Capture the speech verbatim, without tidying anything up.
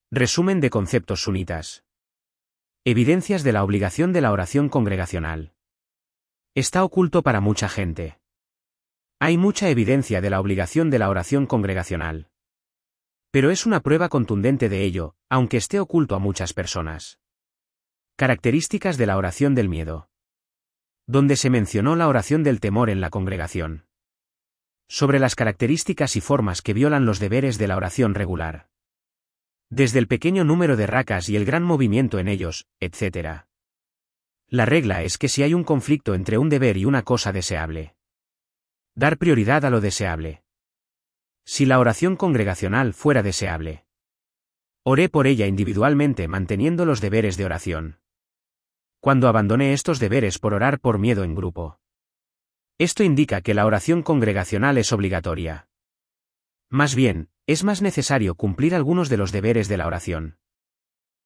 Resumen de conceptos sunitas. Evidencias de la obligación de la oración congregacional. Está oculto para mucha gente. Hay mucha evidencia de la obligación de la oración congregacional. Pero es una prueba contundente de ello, aunque esté oculto a muchas personas. Características de la oración del miedo. Donde se mencionó la oración del temor en la congregación. Sobre las características y formas que violan los deberes de la oración regular. Desde el pequeño número de racas y el gran movimiento en ellos, etcétera. La regla es que si hay un conflicto entre un deber y una cosa deseable, dar prioridad a lo deseable. Si la oración congregacional fuera deseable, oré por ella individualmente manteniendo los deberes de oración. Cuando abandoné estos deberes por orar por miedo en grupo, esto indica que la oración congregacional es obligatoria. Más bien, es más necesario cumplir algunos de los deberes de la oración.